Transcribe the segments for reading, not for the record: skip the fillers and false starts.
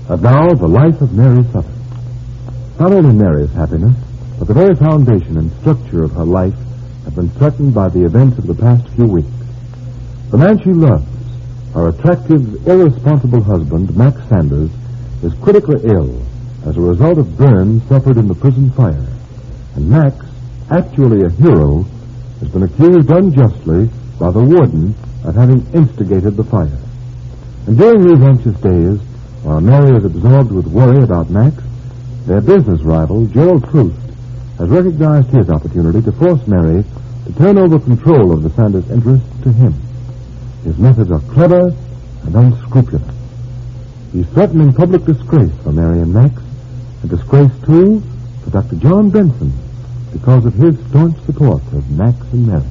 And now, the life of Mary Sutton. Not only Mary's happiness, but the very foundation and structure of her life have been threatened by the events of the past few weeks. The man she loves, her attractive, irresponsible husband, Max Sanders, is critically ill as a result of burns suffered in the prison fire. And Max, actually a hero, has been accused unjustly by the warden of having instigated the fire. And during these anxious days, while Mary is absorbed with worry about Max, their business rival, Gerald Troost, has recognized his opportunity to force Mary to turn over control of the Sanders interests to him. His methods are clever and unscrupulous. He's threatening public disgrace for Mary and Max, and disgrace, too, for Dr. John Benson, because of his staunch support of Max and Mary.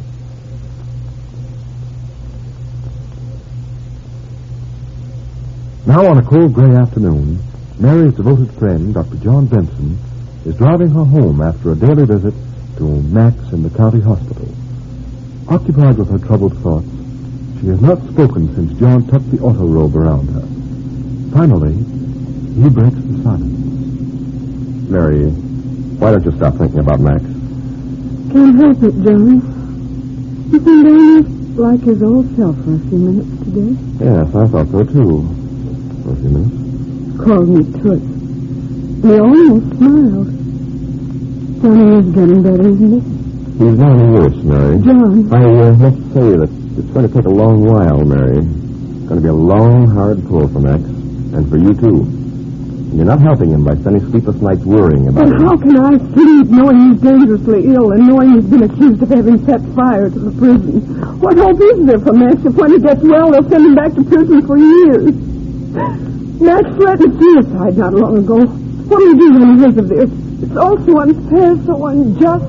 Now, on a cold gray afternoon, Mary's devoted friend, Dr. John Benson, is driving her home after a daily visit to Max in the county hospital. Occupied with her troubled thoughts, she has not spoken since John tucked the auto robe around her. Finally, he breaks the silence. Mary, why don't you stop thinking about Max? Can't help it, John. He's been very like his old self for a few minutes today. Yes, I thought so, too. For a few minutes. Called me Toots. He almost smiled. Johnny is getting better, isn't he? He's not any worse, Mary. John. I must say that it's going to take a long while, Mary. It's going to be a long, hard pull for Max. And for you, too. You're not helping him by spending sleepless nights worrying about But him. how can I sleep knowing he's dangerously ill and knowing he's been accused of having set fire to the prison? What hope is there for Max if when he gets well, they'll send him back to prison for years? Max threatened suicide not long ago. What do you do when he hears of this? It's all so unfair, so unjust.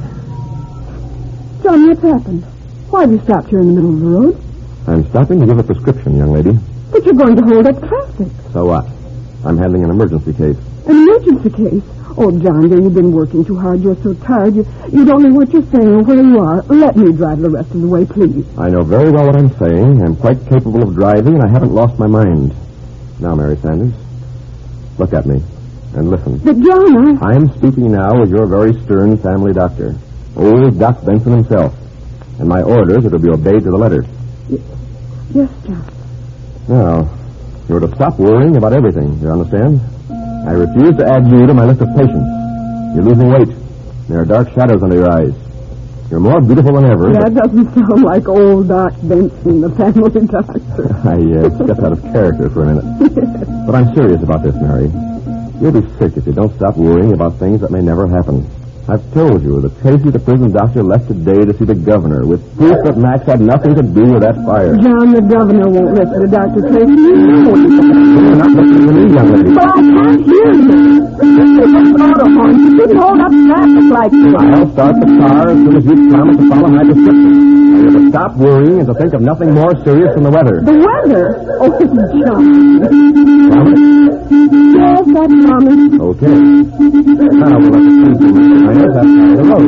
John, what's happened? Why have you stopped here in the middle of the road? I'm stopping to give a prescription, young lady. But you're going to hold up traffic. So what? I'm handling an emergency case. An emergency case? Oh, John, dear, you've been working too hard. You're so tired. You don't know what you're saying or where you are. Let me drive the rest of the way, please. I know very well what I'm saying. I'm quite capable of driving, and I haven't lost my mind. Now, Mary Sanders, look at me and listen. But, John, I'm speaking now as your very stern family doctor, old Doc Benson himself. And my orders are to be obeyed to the letter. Yes, John. Now, you're to stop worrying about everything, you understand? I refuse to add you to my list of patients. You're losing weight. There are dark shadows under your eyes. You're more beautiful than ever. That doesn't sound like old Doc Benson, the family doctor. I stepped out of character for a minute. But I'm serious about this, Mary. You'll be sick if you don't stop worrying about things that may never happen. I've told you that Tracy, the prison doctor, left today to see the governor with proof that Max had nothing to do with that fire. John, the governor won't listen to Dr. Tracy. You know what he's saying. You're not listening to me, young lady. But I can't hear you. This is an auto horn. You shouldn't hold up traffic like this. I'll start the car as soon as you promise to follow my prescription. You're to stop worrying and to think of nothing more serious than the weather. The weather? Oh, John. Promise? Yes, I promise. Okay. Now we'll let the police behind us have the road.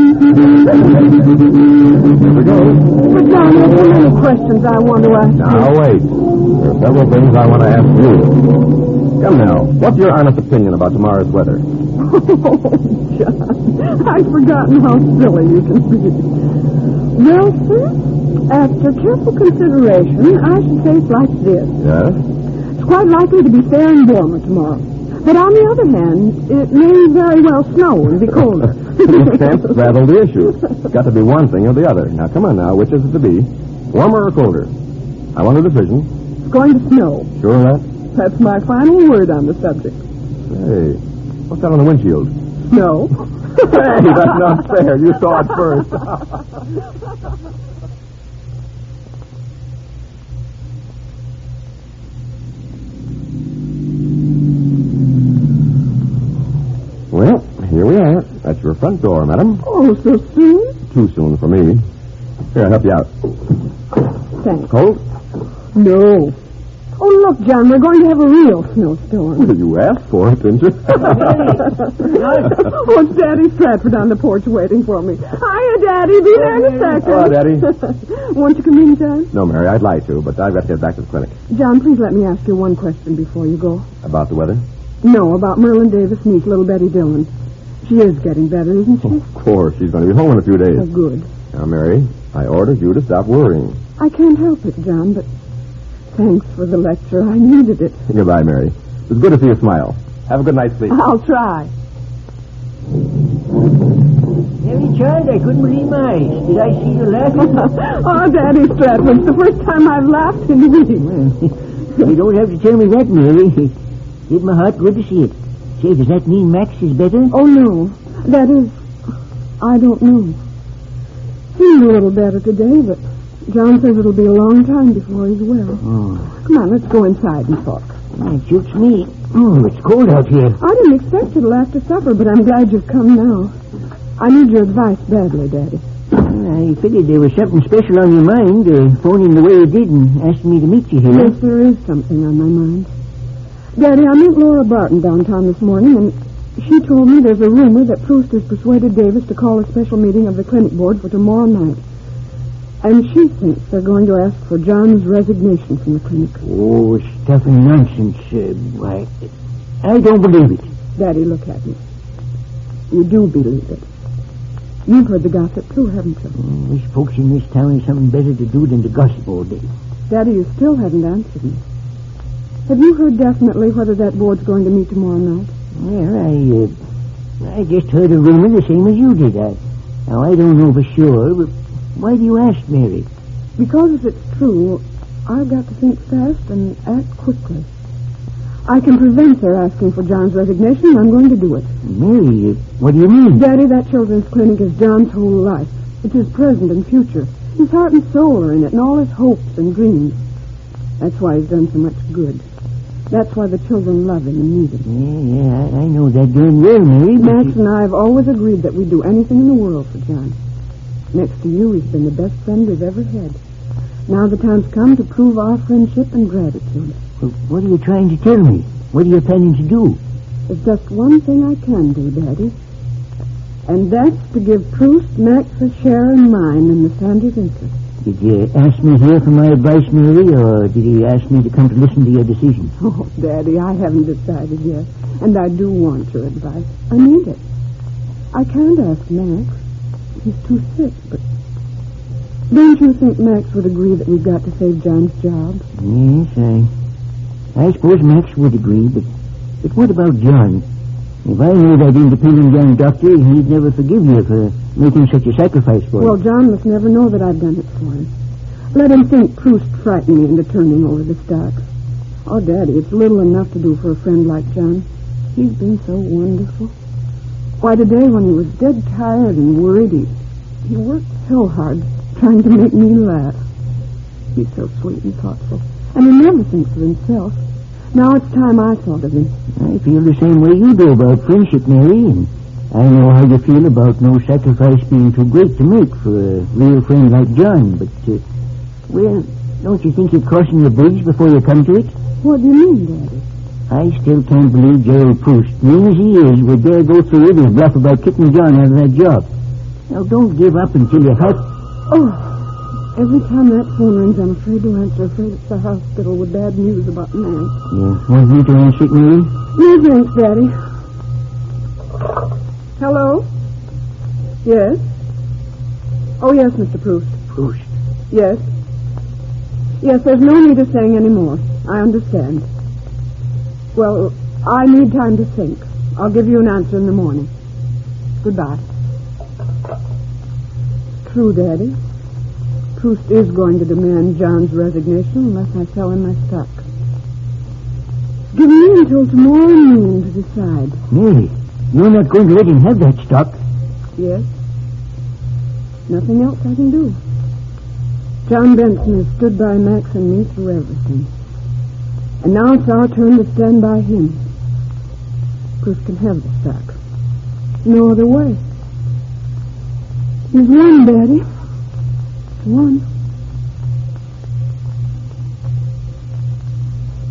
Here we go. But, John, there's so many questions I want to ask you. Now, wait. There are several things I want to ask you. Come now. What's your honest opinion about tomorrow's weather? Oh, John, I've forgotten how silly you can be. Well, sir, after careful consideration, I should say it's like this. Yes? It's quite likely to be fair and warmer tomorrow. But on the other hand, it may very well snow and be colder. You can't straddle the issue. It's got to be one thing or the other. Now, come on now. Which is it to be? Warmer or colder? I want a decision. It's going to snow. Sure of that? That's my final word on the subject. Hey, what's that on the windshield? Snow. Hey, that's not fair. You saw it first. Well, here we are. That's your front door, madam. Oh, so soon? Too soon for me. Here, I'll help you out. Thanks. Cold? No. Oh, look, John, we're going to have a real snowstorm. Well, you asked for it, didn't you? Oh, it's Daddy Stratford on the porch waiting for me. Hiya, Daddy. Be there in a second. Hello, Daddy. Won't you come in, John? No, Mary, I'd like to, but I've got to get back to the clinic. John, please let me ask you one question before you go. About the weather? No, about Merlin Davis' niece, little Betty Dillon. She is getting better, isn't she? Of course. She's going to be home in a few days. Oh, good. Now, Mary, I ordered you to stop worrying. I can't help it, John, but thanks for the lecture. I needed it. Goodbye, Mary. It was good to see you smile. Have a good night's sleep. I'll try. Mary child, I couldn't believe my eyes. Did I see you laughing? Oh, Daddy Stratford, it's the first time I've laughed in weeks. You don't have to tell me that, Mary. Did my heart good to see it. Say, does that mean Max is better? Oh, no. That is, I don't know. Seemed a little better today, but John says it'll be a long time before he's well. Oh. Come on, let's go inside and talk. It suits me. Oh, it's cold out here. I didn't expect you till after supper, but I'm glad you've come now. I need your advice badly, Daddy. I figured there was something special on your mind, phoning the way you did and asking me to meet you here. Yes, there is something on my mind. Daddy, I met Laura Barton downtown this morning, and she told me there's a rumor that Proust has persuaded Davis to call a special meeting of the clinic board for tomorrow night. And she thinks they're going to ask for John's resignation from the clinic. Oh, stuff and nonsense. Why, I don't believe it. Daddy, look at me. You do believe it. You've heard the gossip, too, haven't you? These folks in this town have something better to do than to gossip all day. Daddy, you still haven't answered me. Have you heard definitely whether that board's going to meet tomorrow night? Well, I just heard a rumor the same as you did. Now, I don't know for sure, but why do you ask, Mary? Because if it's true, I've got to think fast and act quickly. I can prevent their asking for John's resignation, and I'm going to do it. Mary, what do you mean? Daddy, that children's clinic is John's whole life. It's his present and future. His heart and soul are in it, and all his hopes and dreams. That's why he's done so much good. That's why the children love him and need him. Yeah, I know that darn well, Mary. Max and I have always agreed that we'd do anything in the world for John. Next to you, he's been the best friend we've ever had. Now the time's come to prove our friendship and gratitude. Well, what are you trying to tell me? What are you planning to do? There's just one thing I can do, Daddy. And that's to give Proust, Max, a share in mine in the Sanders' interest. Did you ask me here for my advice, Mary, or did you ask me to come to listen to your decision? Oh, Daddy, I haven't decided yet. And I do want your advice. I need it. I can't ask Max. He's too sick, but don't you think Max would agree that we've got to save John's job? Yes, I suppose Max would agree, but what about John? If I knew that independent young doctor, he'd never forgive you for making such a sacrifice for him. Well, John must never know that I've done it for him. Let him think Proust frightened me into turning over the stock. Oh, Daddy, it's little enough to do for a friend like John. He's been so wonderful. Why, today when he was dead tired and worried, he worked so hard trying to make me laugh. He's so sweet and thoughtful. And he never thinks of himself. Now it's time I thought of him. I feel the same way you do about friendship, Mary, and I know how you feel about no sacrifice being too great to make for a real friend like John, but, well, don't you think you're crossing the bridge before you come to it? What do you mean, Daddy? I still can't believe Gerald Proust, mean as he is, would dare go through with his bluff about kicking John out of that job. Now, don't give up until you have... Oh, every time that phone rings, I'm afraid to answer, afraid it's the hospital with bad news about Max. You want me to answer it, Mary? No, thanks, Daddy. Hello? Yes? Oh, yes, Mr. Proust. Proust. Yes? Yes, there's no need of saying any more. I understand. Well, I need time to think. I'll give you an answer in the morning. Goodbye. True, Daddy. Proust is going to demand John's resignation unless I sell him my stock. Give me until tomorrow noon to decide. Mary, you're not going to let him have that stock. Yes? Nothing else I can do. John Benson has stood by Max and me through everything. And now it's our turn to stand by him. Proust can have the stock. No other way. He's won, Daddy. One.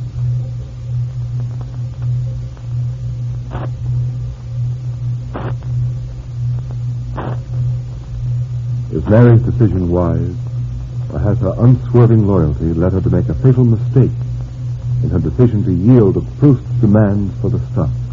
Mary's decision wise, or has her unswerving loyalty led her to make a fatal mistake in her decision to yield to Proust's demands for the stuff?